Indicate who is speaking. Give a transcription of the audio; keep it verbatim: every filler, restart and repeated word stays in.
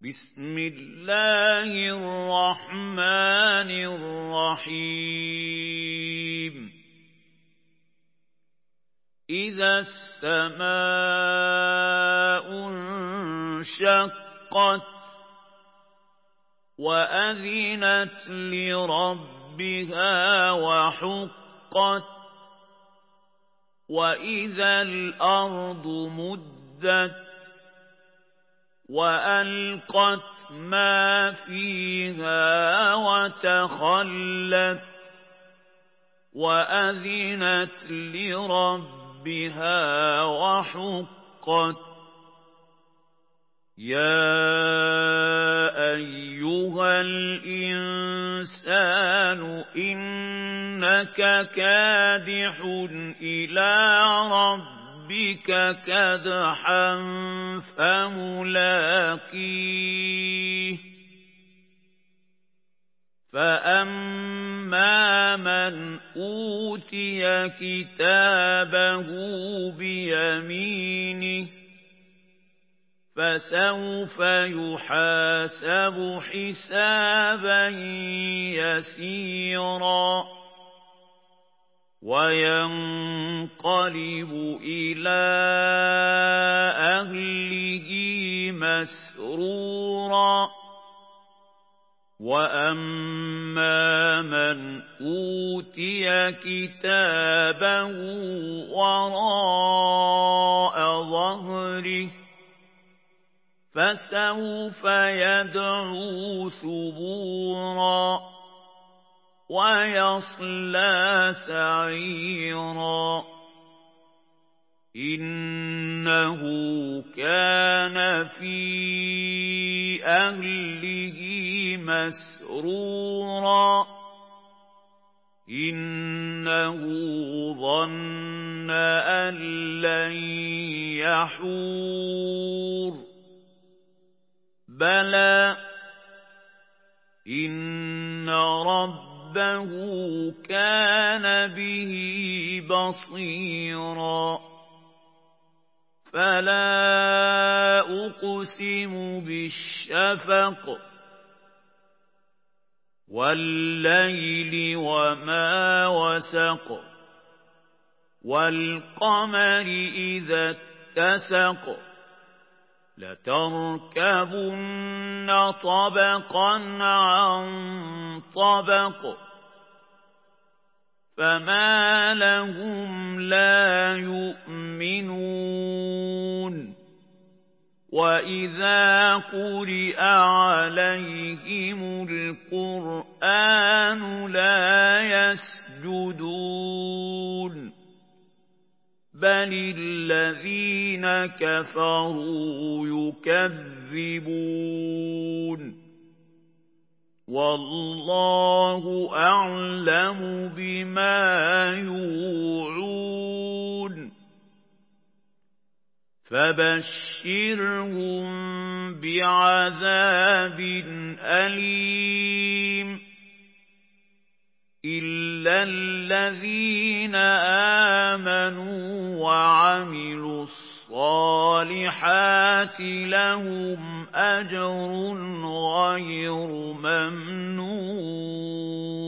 Speaker 1: بسم الله الرحمن الرحيم إذا السماء انشقت وأذنت لربها وحقت وإذا الأرض مدت وألقت ما فيها وتخلت وأذنت لربها وحقت يا أيها الإنسان إنك كادح إلى ربك ربك كدحا فملاقيه فأما من أوتي كتابه بيمينه فسوف يحاسب حسابا يسيرا وينقلب إلى أهله مسرورا وأما من أوتي كتابه وراء ظهره فسوف يدعو ثبورا ويصلى سعيرا إنه كان في أهله مسرورا إنه ظن أن لن يحور بلى إن رب ربه كان به بصيرا فلا أقسم بالشفق والليل وما وسق والقمر إذا اتسق لتركبن طبقا عن طبق فما لهم لا يؤمنون وإذا قرئ عليهم القرآن لا يسجدون بل الذين كفروا يكذبون والله أعلم بما يوعون فبشرهم بعذاب أليم إلا الذين آمنوا وعملوا الصالحات لهم أجر غير ممنون